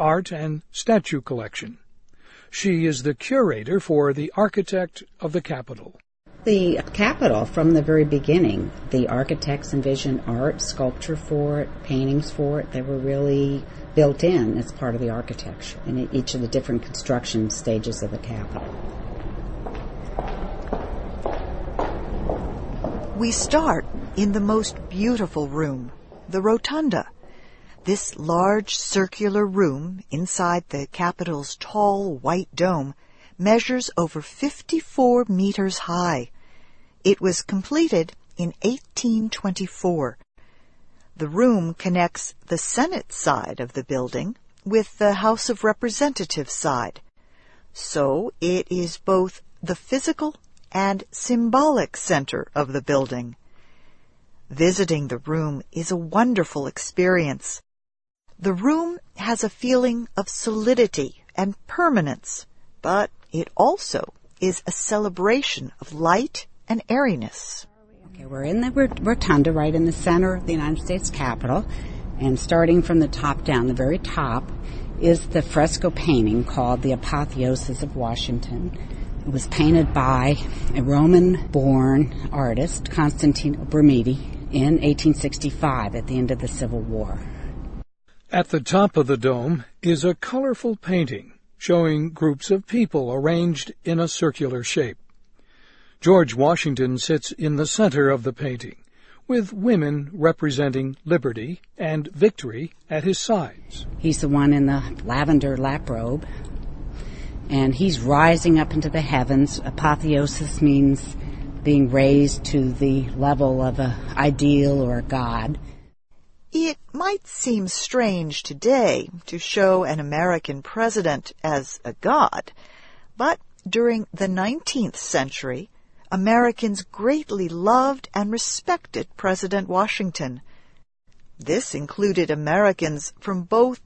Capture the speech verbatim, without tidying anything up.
art and statue collection. She is the curator for the Architect of the Capitol. The Capitol, from the very beginning, the architects envisioned art, sculpture for it, paintings for it. They were really built in as part of the architecture in each of the different construction stages of the Capitol. We start in the most beautiful room, the Rotunda. This large circular room inside the Capitol's tall white dome measures over fifty-four meters high. It was completed in eighteen twenty-four. The room connects the Senate side of the building with the House of Representatives side. So it is both the physical and symbolic center of the building. Visiting the room is a wonderful experience. The room has a feeling of solidity and permanence, but it also is a celebration of light and airiness. Okay, we're in the Rotunda, right in the center of the United States Capitol, and starting from the top down, the very top, is the fresco painting called The Apotheosis of Washington. It was painted by a Roman-born artist, Constantino Brumidi, in eighteen sixty-five at the end of the Civil War. At the top of the dome is a colorful painting showing groups of people arranged in a circular shape. George Washington sits in the center of the painting, with women representing liberty and victory at his sides. He's the one in the lavender lap robe, and he's rising up into the heavens. Apotheosis means being raised to the level of an ideal or a god. It might seem strange today to show an American president as a god, but during the nineteenth century, Americans greatly loved and respected President Washington. This included Americans from both